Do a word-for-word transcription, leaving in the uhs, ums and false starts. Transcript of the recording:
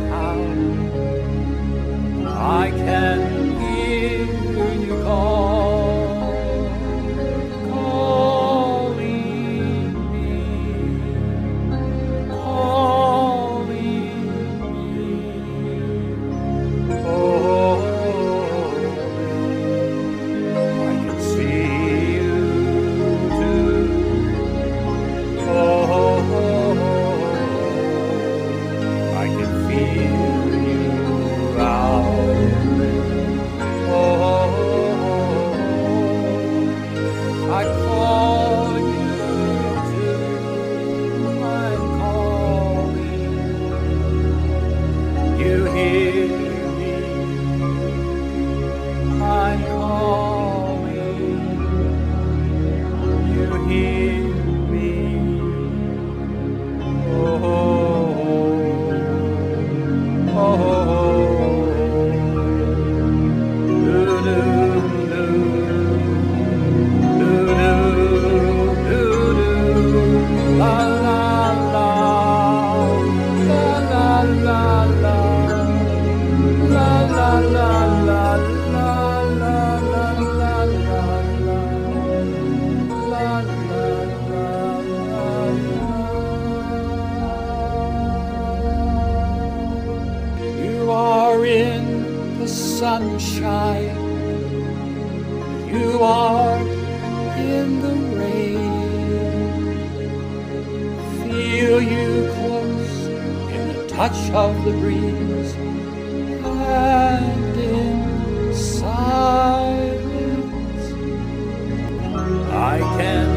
how I can hear you call, calling me, calling me. Oh, I can see you too. Oh, I can feel you out. Oh, I call you too. I'm calling. You hear me? I'm calling. You hear me? Oh, oh, do do do do do do, la la la, la la la la, la la la la, la la la la la, la la la la. You are in the sunshine, you are in the rain. Feel you close in the touch of the breeze, and in silence I can